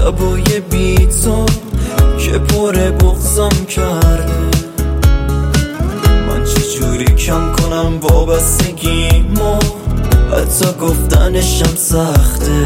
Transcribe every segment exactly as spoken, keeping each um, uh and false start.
شبای بی تو که پر بغضم کرده. من چجوری کم کنم وابستگیمو، حتی گفتنشم سخته.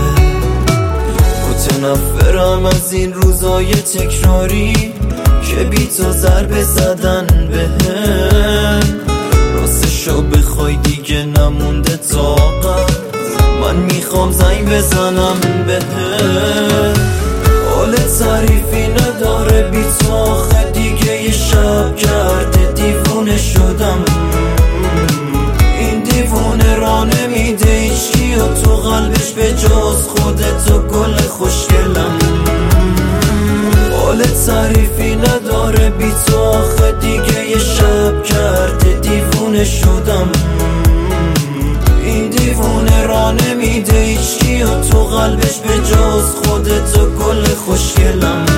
متنفرم از این روزای تکراری که بی تو ضربه زدن بهم. راستشو بخوای دیگه نمونده طاقت، من میخوام زنگ بزنم بهم. حال تعریفی نداره بی تو، آخه دیگه یه شب کرده دیوونه شدم. این دیوونه را نمیده هیچکی و تو قلبش به جز خودت و گل خوشگلم. حال تعریفی نداره بی تو، آخه دیگه یه شب کرده دیوونه شدم. این دیوونه را نمیده هیچکی و تو قلبش به جز خودت و گل خوشگلم.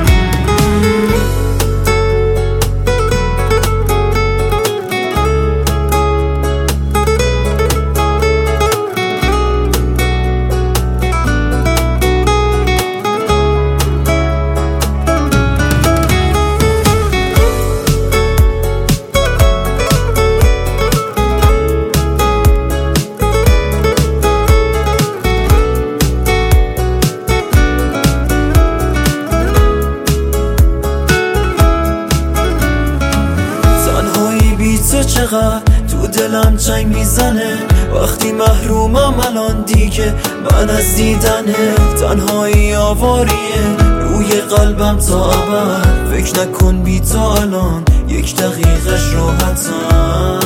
تو چقدر تو دلم جنگ میزنه، وقتی محرومم الان دیگه من از دیدنه. تنهایی آواریه روی قلبم تا ابد، فکر نکن بی تو الان یک دقیقش راحتم.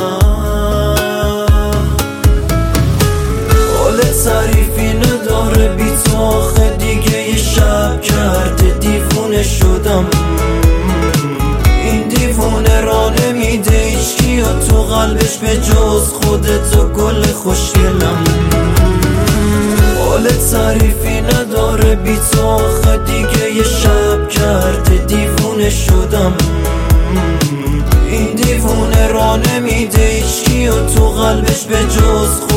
حال تعریفی نداره بی تو، آخه دیگه یه شب کرده دیوونه شدم. این دیوونه را نمیده هیچکی و تو قلبش به جز خودت و گل خوشگلم. حال تعریفی نداره بی تو، آخه دیگه یه شب کرده دیوونه شدم. این دیوونه را نمیده هیچکی و تو قلبش به جز